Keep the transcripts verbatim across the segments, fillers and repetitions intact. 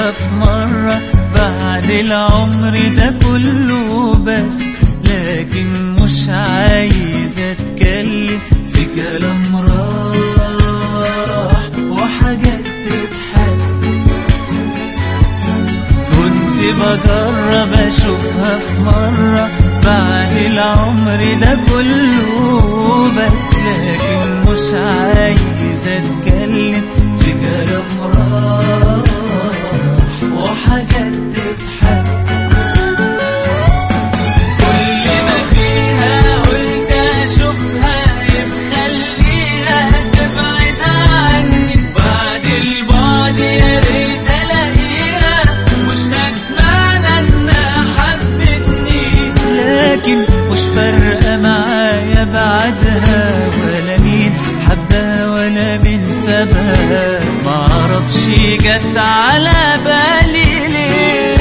اشوفها في مرة بعد العمر ده كله، بس لكن مش عايز اتكلم في كلام راح وحاجات تتحس. كنت بجرب اشوفها في مرة بعد العمر ده كله، بس لكن مش عايز اتكلم في كلام راح وحاجات تتحس. كل ما فيها قلت اشوفها يتخليها تبعد عني، بعد البعد يا ريت الاقيها مش ندمانة انها حبتني، لكن مش فارقة معايا بعدها ولا مين حبها ولا مين سابها. معرفش جت على بالي ليه.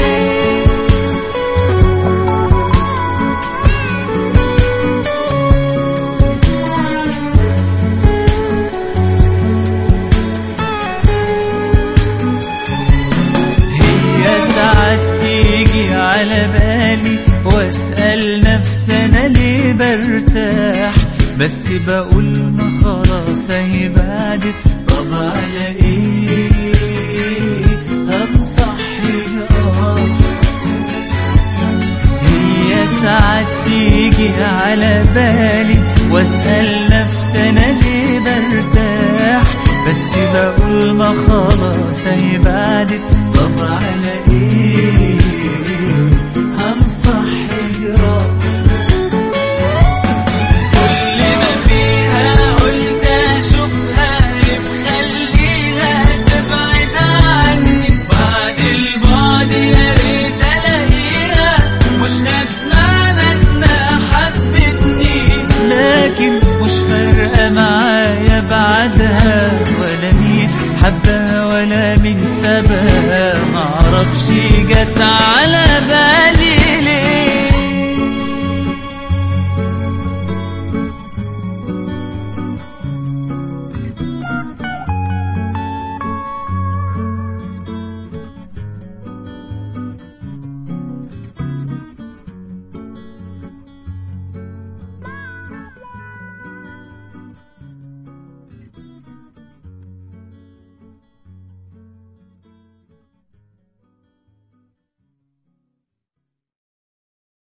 هي ساعات تيجي على بالي واسأل نفسي انا ليه برتاح، بس بقول ما خلاص اهي بعدت، طب على ايه هنصحيها. هي ساعات تيجي على بالي واسأل نفسي انا ليه برتاح، بس بقول ما خلاص اهي بعدت، طب